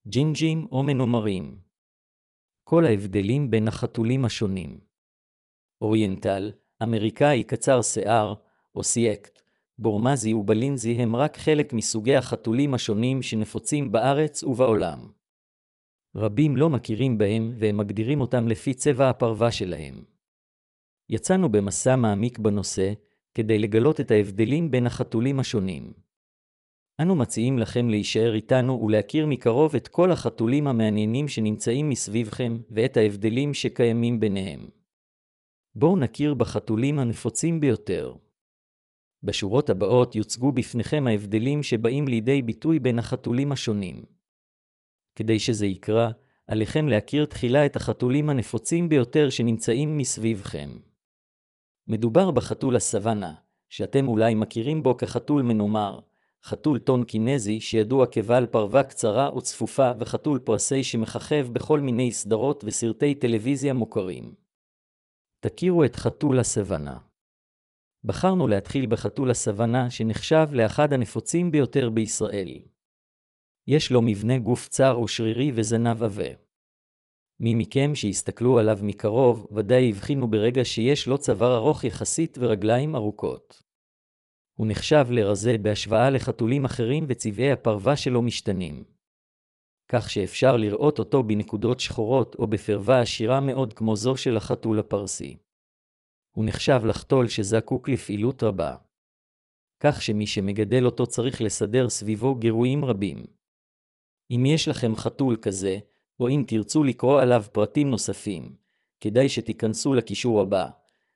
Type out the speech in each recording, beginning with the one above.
ג'ינג'ים או מנומרים. כל ההבדלים בין החתולים השונים. אוריינטל, אמריקאי קצר שיער, או סייקט, בורמזי ובלינזי הם רק חלק מסוגי החתולים השונים שנפוצים בארץ ובעולם. רבים לא מכירים בהם והם מגדירים אותם לפי צבע הפרווה שלהם. יצאנו במסע מעמיק בנושא כדי לגלות את ההבדלים בין החתולים השונים. אנו מציעים לכם להישאר איתנו ולהכיר מקרוב את כל החתולים המעניינים שנמצאים מסביבכם ואת ההבדלים שקיימים ביניהם. בואו נכיר בחתולים הנפוצים ביותר. בשורות הבאות יוצגו בפניכם ההבדלים שבאים לידי ביטוי בין החתולים השונים. כדי שזה יקרה, עליכם להכיר תחילה את החתולים הנפוצים ביותר שנמצאים מסביבכם. מדובר בחתול הסוואנה, שאתם אולי מכירים בו כחתול מנומר, חתול טונקינזי שידוע כבעל פרווה קצרה וצפופה וחתול פרסי שמככב בכל מיני סדרות וסרטי טלוויזיה מוכרים. תכירו את חתול הסוואנה. בחרנו להתחיל בחתול הסוואנה שנחשב לאחד הנפוצים ביותר בישראל. יש לו מבנה גוף צר ושרירי וזנב עבה. מי מכם שיסתכלו עליו מקרוב ודאי יבחינו ברגע שיש לו צוואר ארוך יחסית ורגליים ארוכות. הוא נחשב לרזה בהשוואה לחתולים אחרים וצבעי הפרווה שלו משתנים. כך שאפשר לראות אותו בנקודות שחורות או בפרווה עשירה מאוד כמו זו של החתול הפרסי. הוא נחשב לחתול שזקוק לפעילות רבה. כך שמי שמגדל אותו צריך לסדר סביבו גירויים רבים. אם יש לכם חתול כזה, או אם תרצו לקרוא עליו פרטים נוספים, כדאי שתיכנסו לקישור הבא,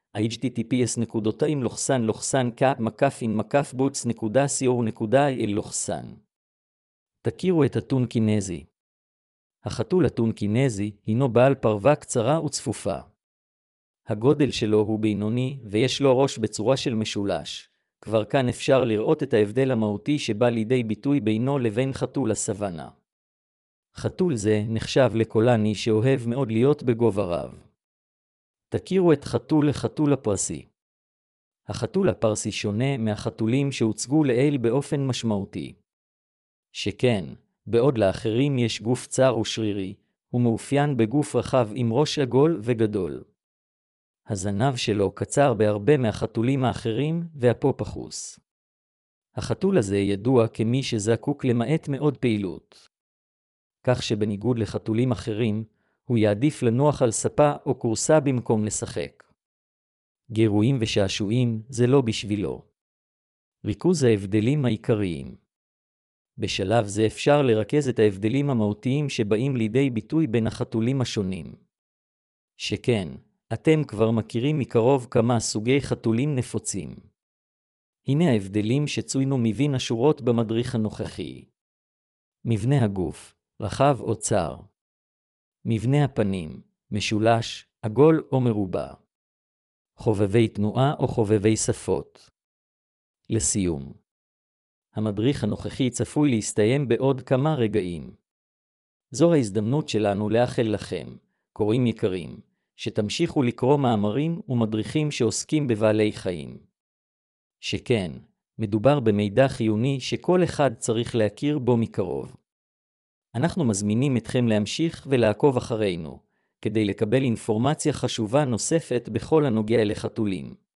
https://cap-in-boots.co.il. תכירו את הטונקינזי. החתול הטונקינזי הינו בעל פרווה קצרה וצפופה. הגודל שלו הוא בינוני ויש לו ראש בצורה של משולש. כבר כאן אפשר לראות את ההבדל המהותי שבא לידי ביטוי בינו לבין חתול הסוואנה. חתול זה נחשב לקולני שאוהב מאוד להיות בגובה רב. תכירו את החתול הפרסי. החתול הפרסי שונה מהחתולים שהוצגו לעיל באופן משמעותי. שכן, בעוד לאחרים יש גוף צר ושרירי, הוא מאופיין בגוף רחב עם ראש עגול וגדול. הזנב שלו קצר בהרבה מהחתולים האחרים והפופחוס. החתול הזה ידוע כמי שזקוק למעט מאוד פעילות. כך שבניגוד לחתולים אחרים, הוא יעדיף לנוח על ספה או קורסה במקום לשחק. גירויים ושעשועים זה לא בשבילו. ריכוז ההבדלים העיקריים. בשלב זה אפשר לרכז את ההבדלים המהותיים שבאים לידי ביטוי בין החתולים השונים. שכן, אתם כבר מכירים מקרוב כמה סוגי חתולים נפוצים. הנה ההבדלים שצוינו מבין השורות במדריך הנוכחי. מבנה הגוף, רחב או צר. מבנה הפנים, משולש, עגול או מרובע. חובבי תנועה או חובבי שפות. לסיום. המדריך הנוכחי צפוי להסתיים בעוד כמה רגעים. זו ההזדמנות שלנו לאחל לכם, קוראים יקרים, שתמשיכו לקרוא מאמרים ומדריכים שעוסקים בבעלי חיים. שכן, מדובר במידע חיוני שכל אחד צריך להכיר בו מקרוב. אנחנו מזמינים אתכם להמשיך ולעקוב אחרינו, כדי לקבל אינפורמציה חשובה נוספת בכל הנוגע לחתולים.